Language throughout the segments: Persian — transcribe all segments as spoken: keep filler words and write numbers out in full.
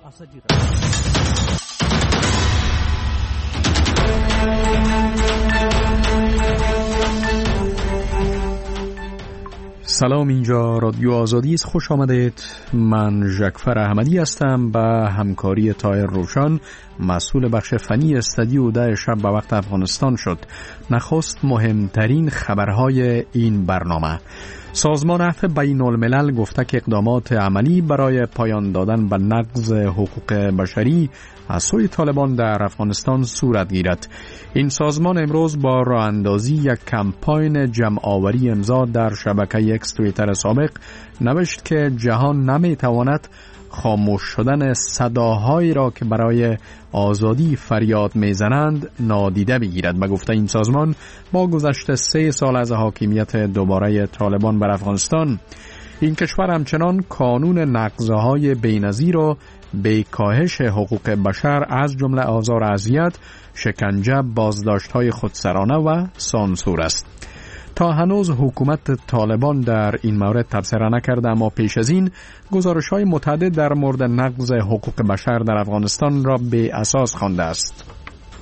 سلام، اینجا رادیو آزادی است. خوش آمدید. من ژکفر احمدی هستم. با همکاری طاهر روشن مسئول بخش فنی استودیو ده شب به وقت افغانستان شد. نخست مهمترین خبرهای این برنامه. سازمان عفو بین الملل گفته که اقدامات عملی برای پایان دادن به نقض حقوق بشری از سوی طالبان در افغانستان صورت گیرد. این سازمان امروز با راه اندازی یک کمپاین جمع آوری امضا در شبکه اکس توییتر سابق نوشت که جهان نمیتواند خاموش شدن صداهایی را که برای آزادی فریاد میزنند نادیده بگیرد. به گفته این سازمان با گذشت سه سال از حاکمیت دوباره طالبان بر افغانستان، این کشور همچنان کانون نقض‌های بی‌نظیر و به کاهش حقوق بشر از جمله آزار و اذیت، شکنجه، بازداشت‌های خودسرانه و سانسور است. تا هنوز حکومت طالبان در این مورد تبصره نکرده، اما پیش از این گزارش‌های متعدد در مورد نقض حقوق بشر در افغانستان را به اساس خوانده است.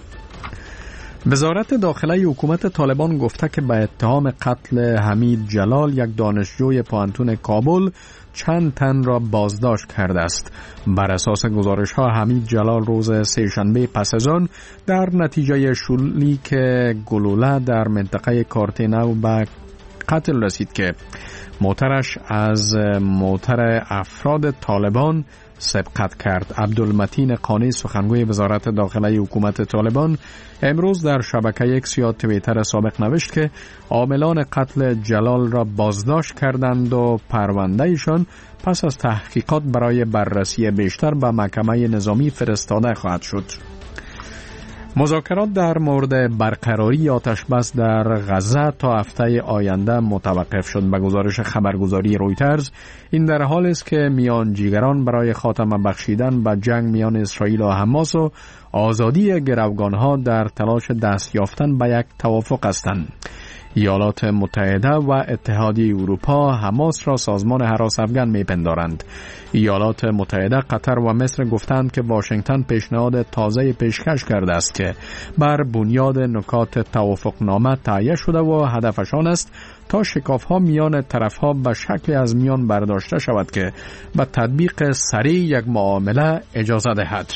وزارت داخله حکومت طالبان گفته که به اتهام قتل حمید جلال، یک دانشجوی پوهنتون کابل، چند تن را بازداشت کرده است. بر اساس گزارش ها حمید جلال روز سه‌شنبه پس از آن در نتیجه شلیک گلوله در منطقه کارتینو به قتل رسید که موترش از موتر افراد طالبان سبقت کرد. عبدالمتین قانی، سخنگوی وزارت داخله حکومت طالبان، امروز در شبکه اکس یا توییتر سابق نوشت که عاملان قتل جلال را بازداشت کردند و پرونده ایشان پس از تحقیقات برای بررسی بیشتر به محکمه نظامی فرستاده خواهد شد. مذاکرات در مورد برقراری آتش بس در غزه تا هفته آینده متوقف شد. به گزارش خبرگزاری رویترز، این در حال است که میانجیگران برای خاتمه بخشیدن به جنگ میان اسرائیل و حماس و آزادی گروگانها در تلاش دست یافتن به یک توافق هستند. ایالات متحده و اتحادیه اروپا حماس را سازمان هراس افغان میپندارند. ایالات متحده، قطر و مصر گفتند که واشنگتن پیشنهاد تازه پیشکش کرده است که بر بنیاد نکات توافقنامه تهیه شده و هدفشان است تا شکاف‌ها میان طرف‌ها به شکلی از میان برداشته شود که به تطبیق سریع یک معامله اجازه دهد.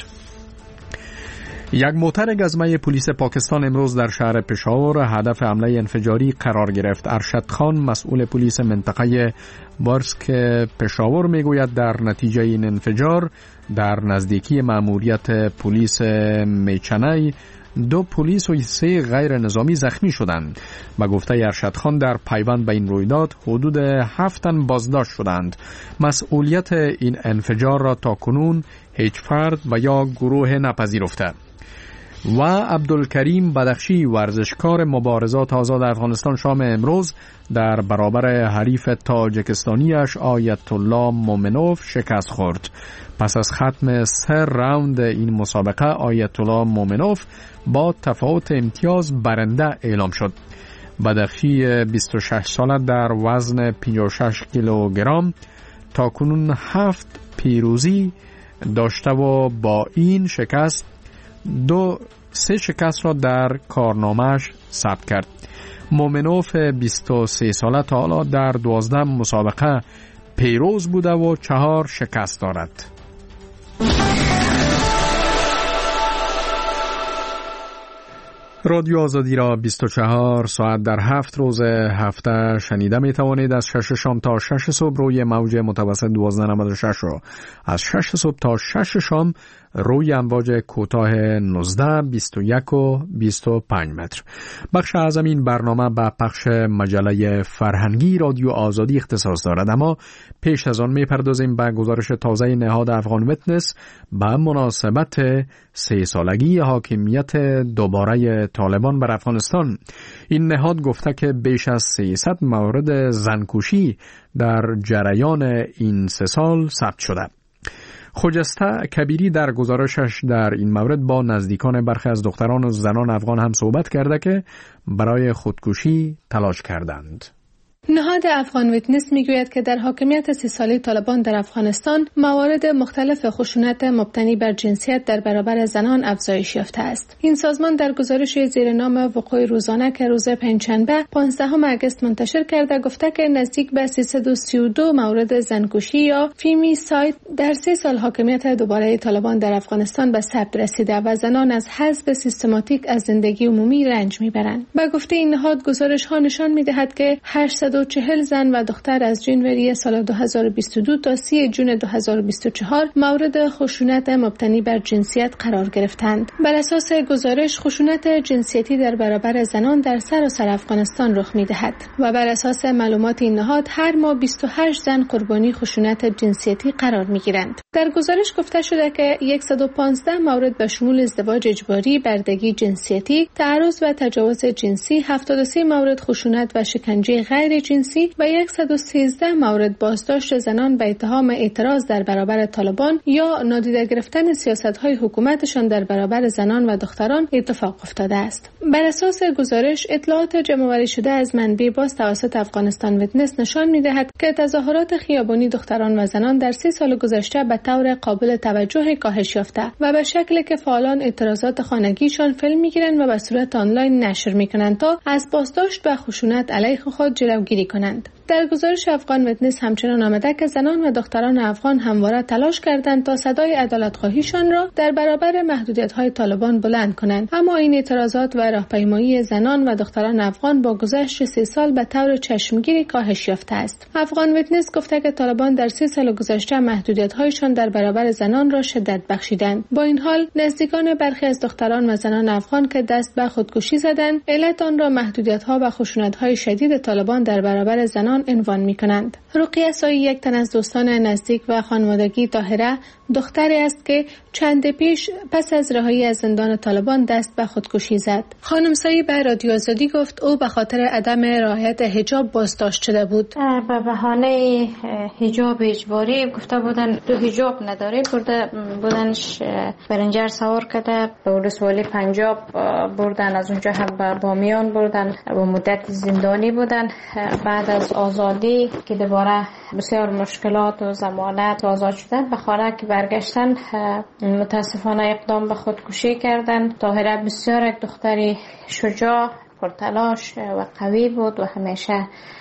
یک موتر گزمه پلیس پاکستان امروز در شهر پشاور هدف حمله انفجاری قرار گرفت. ارشد خان، مسئول پلیس منطقه بارسک پشاور، میگوید در نتیجه این انفجار در نزدیکی مأموریت پلیس میچنه دو پلیس و سه غیر نظامی زخمی شدند. با گفته ارشد خان در پیوند به این رویداد حدود هفت تن بازداشت شدند. مسئولیت این انفجار را تا کنون هیچ فرد و یا گروه نپذیرفته. و عبدالکریم بدخشی، ورزشکار مبارزات آزاد افغانستان، شام امروز در برابر حریف تاجیکستانیش آیت الله مومنوف شکست خورد. پس از ختم سه راوند این مسابقه آیت الله مومنوف با تفاوت امتیاز برنده اعلام شد. بدخشی بیست و شش ساله در وزن پنجاه و شش کیلوگرم تا کنون هفت پیروزی داشته و با این شکست دو سه شکست را در کارنامه‌اش ثبت کرد. مومنوف بیست و سه ساله تا حالا در دوازده مسابقه پیروز بوده و چهار شکست دارد. رادیو آزادی را بیست و چهار ساعت در هفت روز هفته شنیده می توانید. از شش شام تا شش صبح روی موج متوسط دوازده نود و شش و از شش صبح تا شش شام روی امواج کوتاه نوزده، بیست و یک و بیست و پنج متر. بخش اعظم این برنامه به پخش مجله فرهنگی رادیو آزادی اختصاص دارد، اما پیش از آن میپردازیم به گزارش تازه نهاد افغان ویتنس به مناسبت سه سالگی حاکمیت دوباره طالبان بر افغانستان. این نهاد گفته که بیش از سیصد مورد زنکشی در جریان این سه سال ثبت شده. خجسته کبیری در گزارشش در این مورد با نزدیکان برخی از دختران و زنان افغان هم صحبت کرده که برای خودکشی تلاش کردند. نهاد افغان ویتنس میگوید که در حاکمیت سی ساله طالبان در افغانستان موارد مختلف خشونت مبتنی بر جنسیت در برابر زنان افزایش یافته است. این سازمان در گزارش زیر نام وقوع روزانه که روز پنجشنبه پانزدهم آگوست منتشر کرده گفته که نزدیک به سیصد و سی و دو مورد زنکشی یا فیمیساید در سه سال حاکمیت دوباره طالبان در افغانستان به ثبت رسیده و زنان از حذف سیستماتیک از زندگی عمومی رنج میبرند. به گفته این نهاد گزارش ها نشان میدهد که هشتصد و چهل زن و دختر از جنوری سال دو هزار و بیست و دو تا سی جون دو هزار و بیست و چهار مورد خشونت مبتنی بر جنسیت قرار گرفتند. بر اساس گزارش خشونت جنسیتی در برابر زنان در سراسر افغانستان رخ میدهد و بر اساس معلومات این نهاد هر ماه بیست و هشت زن قربانی خشونت جنسیتی قرار میگیرند. در گزارش گفته شده که صد و پانزده مورد به شمول ازدواج اجباری، بردگی جنسیتی، تعرض و تجاوز جنسی، هفتاد و سه مورد خشونت و شکنجه غیر جنسی و صد و سیزده مورد بازداشت زنان به اتهام اعتراض در برابر طالبان یا نادیده گرفتن سیاست‌های حکومتشان در برابر زنان و دختران اتفاق افتاده است. بر اساس گزارش اطلاعات جمع‌آوری شده از منبع باز توسط افغانستان ویتنس نشان می‌دهد که تظاهرات خیابانی دختران و زنان در سه سال گذشته به طور قابل توجه کاهش یافته و به شکلی که فعالان اعتراضات خانگیشان فیلم می‌گیرند و به صورت آنلاین نشر می‌کنند تا از بازداشت و خشونت علیه خود جلوگیری کنند. در گزارش افغان ویتنس همچنان آمده که زنان و دختران افغان همواره تلاش کردند تا صدای عدالت‌خواهیشان را در برابر محدودیت‌های طالبان بلند کنند، اما این اعتراضات و راهپیمایی زنان و دختران افغان با گذشت سه سال به طور چشمگیری کاهش یافته است. افغان ویتنس گفته که طالبان در سه سال گذشته محدودیت‌هایشان در برابر زنان را شدت بخشیدند. با این حال نزدیکان برخی از دختران و زنان افغان که دست به خودکشی زدند، علت آن را محدودیت‌ها و خشونت‌های شدید طالبان در برابر زنان عنوان می‌کنند. رقیه سایی یک تن از دوستان نزدیک و خانوادگی طاهره دختری است که چند پیش پس از رهایی از زندان طالبان دست به خودکشی زد. خانم سایی به رادیو آزادی گفت او به خاطر عدم رعایت حجاب بازداشت شده بود. به بهانه حجاب اجباری گفته بودن تو حجاب نداری، برده بودنش برنجر سوار کرده به ولسوالی پنجاب بردن، از اونجا هم به بامیان بردن و مدت زندانی بودن. بعد از آزادی که دوباره بسیار مشکلات و ضمانت آزاد شدن به خانه که برگشتن متاسفانه اقدام به خودکشی کردن. طاهره بسیار یک دختری شجاع، پرتلاش و قوی بود و همیشه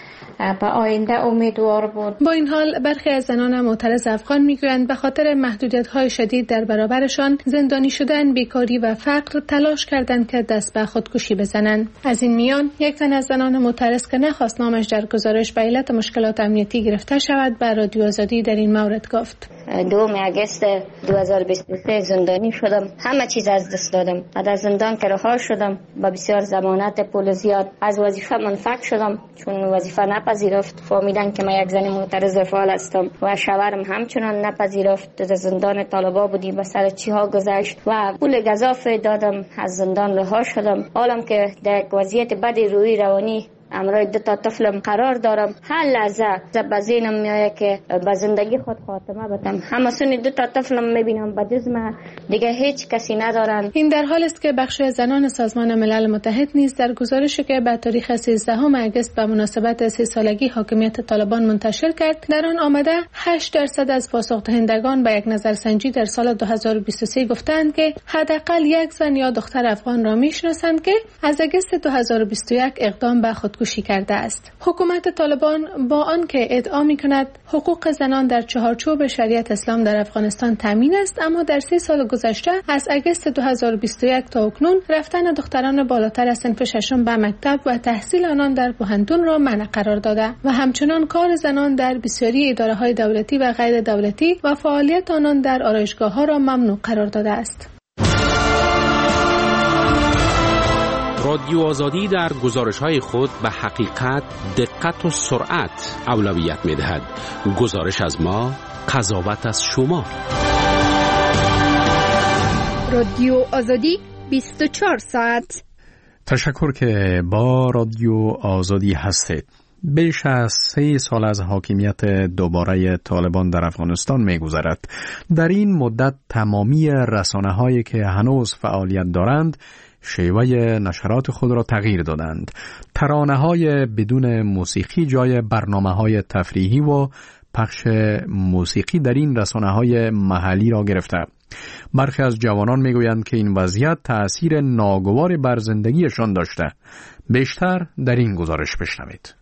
به آینده امیدوار بود. با این حال برخی از زنان معترض افغان میگویند به خاطر محدودیت‌های شدید در برابرشان، زندانی شدن، بیکاری و فقر تلاش کردند که دست به خودکشی بزنند. از این میان یک تن از زنان معترض که نخواست نامش در گزارش به علت مشکلات امنیتی گرفته شود به رادیو آزادی در این مورد گفت: دوم آگوست دو هزار و بیست و سه زندانی شدم، همه چیز از دست دادم. بعد از زندان که رها شدم با بسیار ضمانت پول زیاد از وظیفه منفک شدم، چون وظیفه نپذیرفت. فهمیدن که من یک زن معترض فعال هستم و شوهرم همچنان نپذیرفت. در زندان طالبا بودیم و سر چی ها گذشت و پول گزافه دادم، از زندان رها شدم. حالم که در وضعیت بدی روحی روانی امروز دو تا طفلم قرار دارم. هر لحظه به ذهنم میآید که به زندگی خود خاتمه بدم. همسون دو تا طفلم میبینم به جسم دیگه هیچ کسی ندارن. این در حالی است که بخش زنان سازمان ملل متحد نیز در گزارشی که به تاریخ سیزدهم آگوست به مناسبت سه سالگی حاکمیت طالبان منتشر کرد، در آن آمده هشت درصد از پاسخ‌دهندگان به یک نظرسنجی در سال دو هزار و بیست و سه گفتند که حداقل یک زن یا دختر افغان را میشناسند که از آگوست دو هزار و بیست و یک اقدام به خودکشی کرده است. حکومت طالبان با آنکه ادعا می‌کند حقوق زنان در چهارچوب شریعت اسلام در افغانستان تامین است، اما در سه سال گذشته از آگوست دو هزار و بیست و یک تا اکنون رفتن دختران بالاتر از صنف ششم به مکتب و تحصیل آنان در پوهنتون را منع قرار داده و همچنان کار زنان در بسیاری اداره‌های دولتی و غیر دولتی و فعالیت آنان در آرایشگاه‌ها را ممنوع قرار داده است. رادیو آزادی در گزارش‌های خود به حقیقت، دقت و سرعت اولویت می‌دهد. گزارش از ما، قضاوت از شما. رادیو آزادی بیست و چهار ساعت. تشکر که با رادیو آزادی هستید. بیش از سه سال از حاکمیت دوباره طالبان در افغانستان می‌گذرد. در این مدت تمامی رسانه‌هایی که هنوز فعالیت دارند شیوه نشرات خود را تغییر دادند. ترانه‌های بدون موسیقی جای برنامه‌های تفریحی و پخش موسیقی در این رسانه‌های محلی را گرفته. برخی از جوانان میگویند که این وضعیت تأثیر ناگواری بر زندگیشان داشته. بیشتر در این گزارش بشنوید.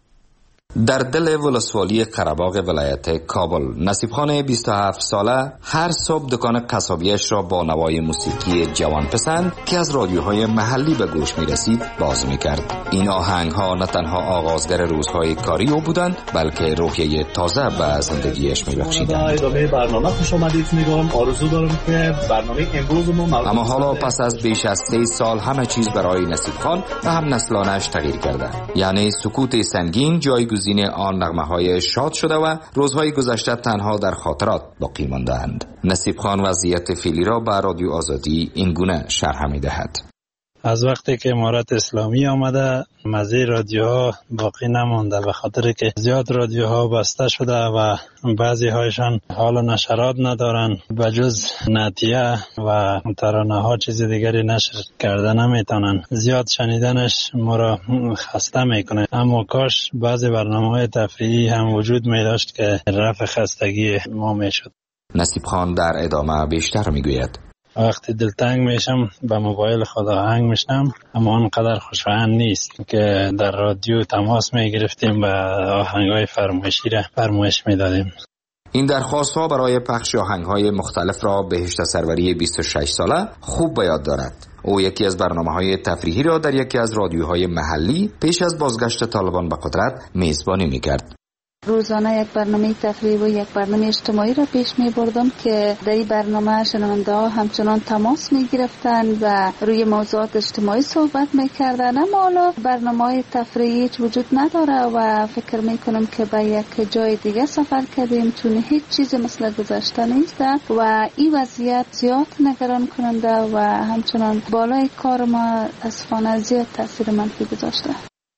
در دل ولسوالی قره‌باغ ولایت کابل، نصیب خان بیست و هفت ساله هر صبح دکان قصابیش را با نوای موسیقی جوان پسند که از رادیوهای محلی به گوش می رسید باز می کرد. این آهنگ ها نه تنها آغازگر روزهای کاری او بودند، بلکه روحیه تازه به زندگیش می بخشیدند. ادامه برنامه خوش آمدید میگم. آرزو دارم که برنامه امروز ما اما حالا پس از بیش از سه سال همه چیز برای نصیب خان و هم نسلانش تغییر کرده. یعنی سکوت سنگین جای گزین آن نغمه‌های شاد شده و روزهای گذشته تنها در خاطرات باقی مانده‌اند. نصیب خان وضعیت فعلی را به رادیو آزادی این گونه شرح می‌دهد. از وقتی که امارت اسلامی آمده مزه رادیوها باقی نمانده، به خاطر که زیاد رادیوها بسته شده و بعضی هایشان حال نشرات ندارن، بجز نعتیه و ترانه ها چیز دیگری نشر کرده نمیتونن. زیاد شنیدنش ما را خسته میکنه. اما کاش بعضی برنامه های تفریحی هم وجود می داشت که رفع خستگی ما میشد. نصیب خان در ادامه بیشتر میگوید: وقتی دلتنگ میشم به موبایل خود آهنگ میشنم، اما آنقدر خوشایند نیست که در رادیو تماس میگرفتیم و آهنگای فرمایشی را فرمایش میدادیم. این درخواست ها برای پخش آهنگ های مختلف را بهشت سروری بیست و شش ساله خوب به یاد دارد. او یکی از برنامه های تفریحی را در یکی از رادیوهای محلی پیش از بازگشت طالبان به قدرت میزبانی میکرد. روزانه یک برنامه تفریحی و یک برنامه اجتماعی را پیش می بردم که در این برنامه شنونده ها همچنان تماس می گرفتن و روی موضوعات اجتماعی صحبت می کردن. اما حالا برنامه های تفریحی هیچ وجود نداره و فکر می کنم که به یک جای دیگه سفر کردیم، چون هیچ چیز مثل گذشته نیست و این وضعیت زیاد نگران کننده و همچنان بالای کار ما اسفانه زیاد تاثیر منفی گذاشته.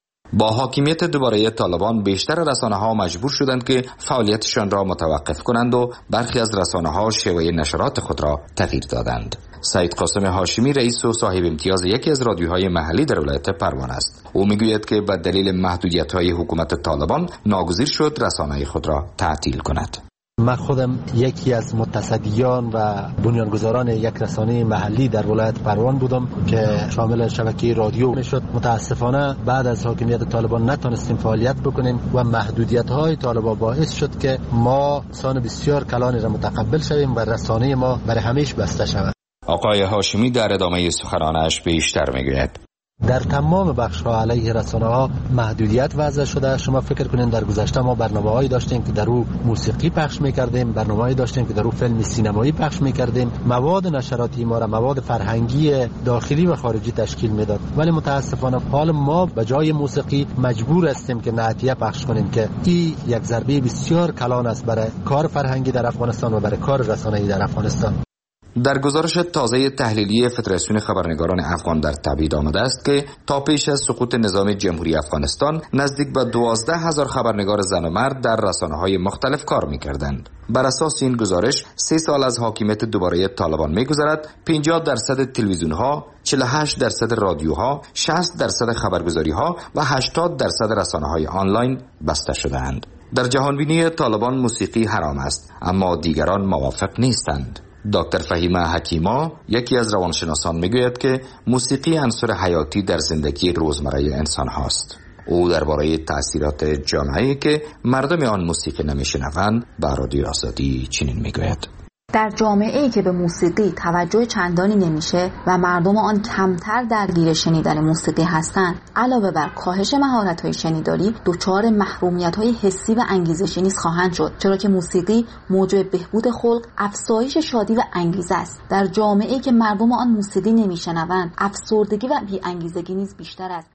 با حاکمیت دوباره طالبان بیشتر رسانه‌ها مجبور شدند که فعالیتشان را متوقف کنند و برخی از رسانه‌ها شیوه نشرات خود را تغییر دادند. سید قاسم هاشمی رئیس و صاحب امتیاز یکی از رادیوهای محلی در ولایت پروان است. او میگوید که به دلیل محدودیت‌های حکومت طالبان ناگزیر شد رسانه خود را تعطیل کند. من خودم یکی از متصدیان و بنیانگذاران یک رسانه محلی در ولایت پروان بودم که شامل شبکه رادیو میشد. متاسفانه بعد از حاکمیت طالبان نتونستیم فعالیت بکنیم و محدودیت‌های طالبان باعث شد که ما سان بسیار کلانی را متقبل شویم و رسانه ما برای همیشه بسته شود. آقای هاشمی در ادامه سخنانش بیشتر میگوید: در تمام بخش‌ها علیه رسانه‌ها محدودیت وضع شده. شما فکر کنین در گذشته ما برنامه‌هایی داشتیم که در او موسیقی پخش می‌کردیم، برنامه‌هایی داشتیم که در او فیلم سینمایی پخش می‌کردیم، مواد نشراتی ما را مواد فرهنگی داخلی و خارجی تشکیل میداد. ولی متأسفانه حال ما به جای موسیقی مجبور هستیم که نعتیه پخش کنیم که این یک ضربه بسیار کلان است برای کار فرهنگی در افغانستان و برای کار رسانه‌ای در افغانستان. در گزارش تازه تحلیلی فدراسیون خبرنگاران افغان در تبعید آمده است که تا پیش از سقوط نظام جمهوری افغانستان نزدیک به دوازده هزار خبرنگار زن و مرد در رسانه‌های مختلف کار می‌کردند. بر اساس این گزارش سه سال از حاکمیت دوباره طالبان می‌گذرد، پنجاه درصد تلویزیون‌ها، چهل و هشت درصد رادیوها، شصت درصد خبرگزاری‌ها و هشتاد درصد رسانه‌های آنلاین بسته شده‌اند. در جهانبینی طالبان موسیقی حرام است، اما دیگران موافق نیستند. دکتر فهیمه حکیما یکی از روانشناسان میگوید که موسیقی عنصر حیاتی در زندگی روزمره انسان هاست. او درباره تأثیرات جامعه‌ای که مردم آن موسیقی نمیشنوند به رادیو آزادی چنین میگوید: در جامعه‌ای که به موسیقی توجه چندانی نمیشه و مردم آن کمتر درگیر شنیدن موسیقی هستند، علاوه بر کاهش مهارت‌های شنیداری، دچار محرومیت‌های حسی و انگیزشی نیز خواهند شد، چرا که موسیقی موجب بهبود خلق، افزایش شادی و انگیزه است. در جامعه‌ای که مردم آن موسیقی نمیشنوند، افسردگی و بی‌انگیزگی نیز بیشتر است.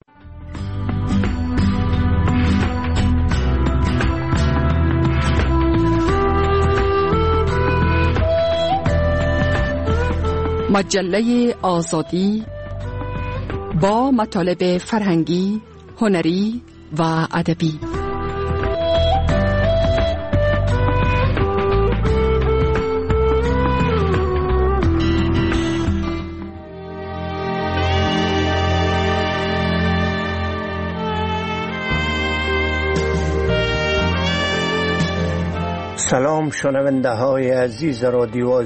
مجله آزادی با مطالب فرهنگی، هنری و ادبی. سلام شنونده های عزیز رادیو